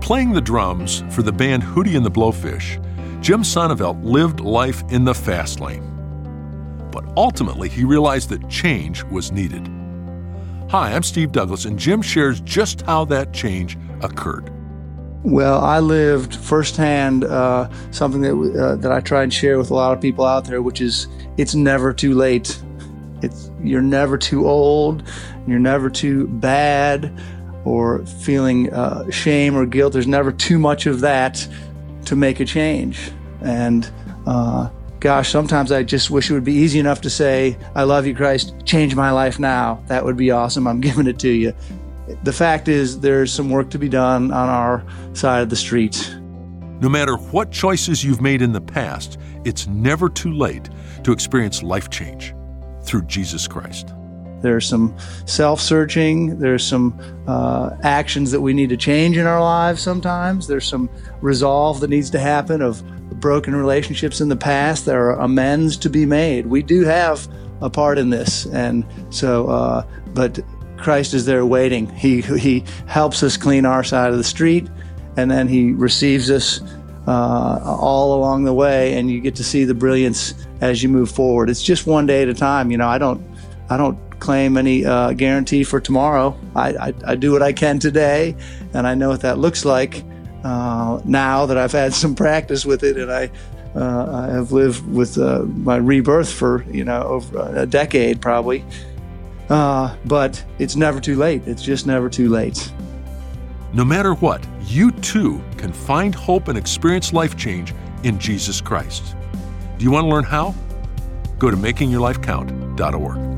playing the drums for the band Hootie and the Blowfish, Jim Sonneveld lived life in the fast lane. But ultimately, he realized that change was needed. Hi, I'm Steve Douglas, and Jim shares just how that change occurred. Well, I lived firsthand something that I try and share with a lot of people out there, which is it's never too late. You're never too old. You're never too bad or feeling shame or guilt. There's never too much of that to make a change. And gosh, sometimes I just wish it would be easy enough to say, I love you, Christ, change my life now. That would be awesome. I'm giving it to you. The fact is, there's some work to be done on our side of the street. No matter what choices you've made in the past, it's never too late to experience life change through Jesus Christ. There's some self-searching. There's some actions that we need to change in our lives sometimes. There's some resolve that needs to happen of broken relationships in the past. There are amends to be made. We do have a part in this. And so, but Christ is there waiting. He helps us clean our side of the street, and then he receives us all along the way, and you get to see the brilliance as you move forward. It's just one day at a time. You know, I don't claim any guarantee for tomorrow. I do what I can today, and I know what that looks like now that I've had some practice with it, and I have lived with my rebirth for over a decade probably. But it's never too late. It's just never too late. No matter what, you too can find hope and experience life change in Jesus Christ. Do you want to learn how? Go to makingyourlifecount.org.